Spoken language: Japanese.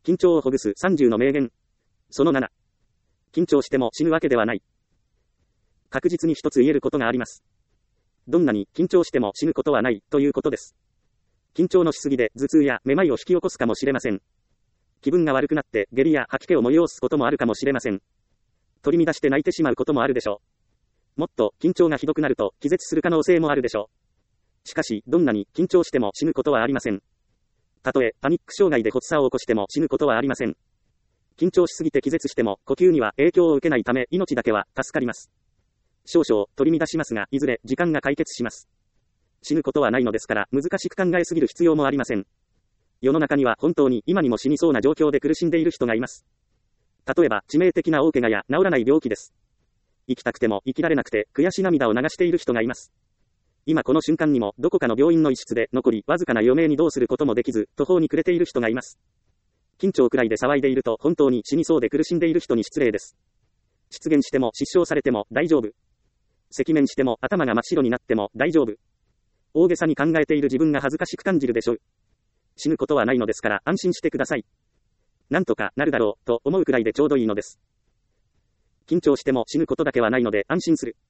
緊張をほぐす30の名言。その7。緊張しても死ぬわけではない。確実に一つ言えることがあります。どんなに緊張しても死ぬことはないということです。緊張のしすぎで頭痛やめまいを引き起こすかもしれません。気分が悪くなって下痢や吐き気を催すこともあるかもしれません。取り乱して泣いてしまうこともあるでしょう。もっと緊張がひどくなると気絶する可能性もあるでしょう。しかし、どんなに緊張しても死ぬことはありません。たとえパニック障害で発作を起こしても死ぬことはありません。緊張しすぎて気絶しても呼吸には影響を受けないため命だけは助かります。少々取り乱しますが、いずれ時間が解決します。死ぬことはないのですから難しく考えすぎる必要もありません。世の中には本当に今にも死にそうな状況で苦しんでいる人がいます。例えば致命的な大怪我や治らない病気です。生きたくても生きられなくて悔し涙を流している人がいます。今この瞬間にもどこかの病院の一室で残りわずかな余命にどうすることもできず途方に暮れている人がいます。緊張くらいで騒いでいると本当に死にそうで苦しんでいる人に失礼です。失言しても失笑されても大丈夫。赤面しても頭が真っ白になっても大丈夫。大げさに考えている自分が恥ずかしく感じるでしょう。死ぬことはないのですから安心してください。なんとかなるだろうと思うくらいでちょうどいいのです。緊張しても死ぬことだけはないので安心する。